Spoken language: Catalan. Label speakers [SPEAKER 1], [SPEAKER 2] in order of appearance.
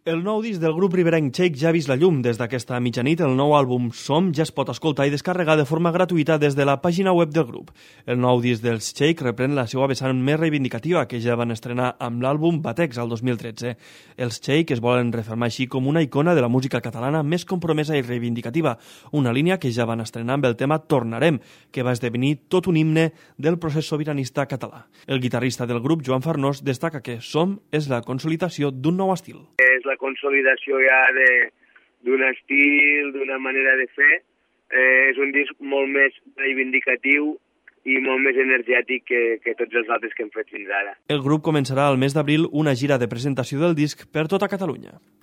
[SPEAKER 1] El nou disc del grup riberenc Shake ja ha vist la llum. Des d'aquesta mitjanit, el nou àlbum Som ja es pot escoltar i descarregar de forma gratuïta des de la pàgina web del grup. El nou disc dels Shake reprèn la seva vessant més reivindicativa, que ja van estrenar amb l'àlbum Batex al 2013. Els Shake es volen refermar així com una icona de la música catalana més compromesa i reivindicativa, una línia que ja van estrenar amb el tema Tornarem, que va esdevenir tot un himne del procés sobiranista català. El guitarrista del grup, Joan Farnós, destaca que Som és la consolidació d'un nou estil.
[SPEAKER 2] És la consolidació ja d'un estil, d'una manera de fer. És un disc molt més reivindicatiu i molt més energètic que tots els altres que hem fet fins ara.
[SPEAKER 1] El grup començarà al mes d'abril una gira de presentació del disc per tota Catalunya.